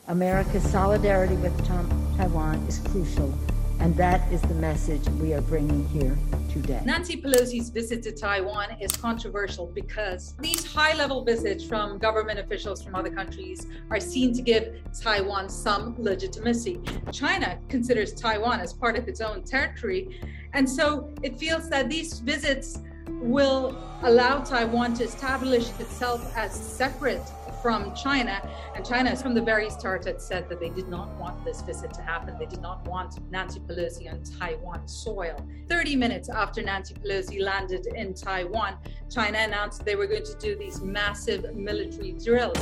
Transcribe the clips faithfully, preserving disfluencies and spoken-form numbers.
America's solidarity with Taiwan is crucial, and that is the message we are bringing here today. Nancy Pelosi's visit to Taiwan is controversial because these high-level visits from government officials from other countries are seen to give Taiwan some legitimacy. China considers Taiwan as part of its own territory, and so it feels that these visits will allow Taiwan to establish itself as separate from China. And China, from the very start, had said that they did not want this visit to happen. They did not want Nancy Pelosi on Taiwan soil. thirty minutes after Nancy Pelosi landed in Taiwan, China announced they were going to do these massive military drills.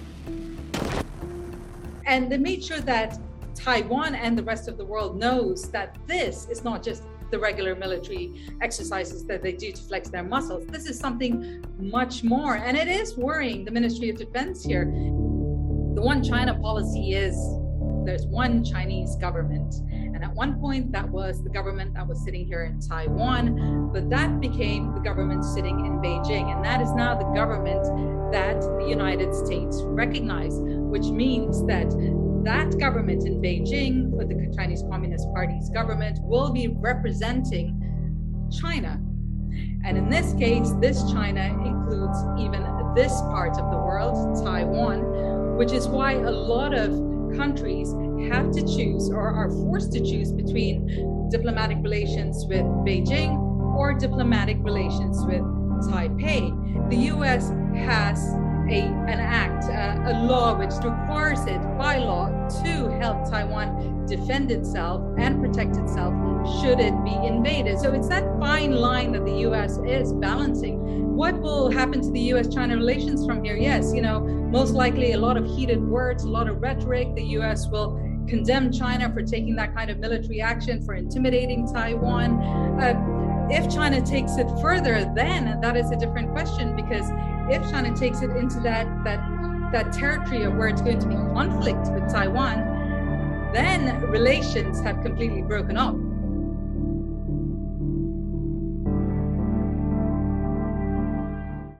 And they made sure that Taiwan and the rest of the world knows that this is not just the regular military exercises that they do to flex their muscles. This is something much more, and it is worrying the Ministry of Defense here. The one China policy is there's one Chinese government, and at one point that was the government that was sitting here in Taiwan, but that became the government sitting in Beijing, and that is now the government that the United States recognize, which means that that government in Beijing, with the Chinese Communist Party's government, will be representing China. And in this case, this China includes even this part of the world, Taiwan, which is why a lot of countries have to choose or are forced to choose between diplomatic relations with Beijing or diplomatic relations with Taipei. The U S has A, an act, uh, a law which requires it by law to help Taiwan defend itself and protect itself should it be invaded. So it's that fine line that the U S is balancing. What will happen to the U S China relations from here? Yes, you know, most likely a lot of heated words, a lot of rhetoric. The U S will condemn China for taking that kind of military action, for intimidating Taiwan. Uh, If China takes it further, then that is a different question, because if China takes it into that that that territory of where it's going to be conflict with Taiwan, then relations have completely broken up.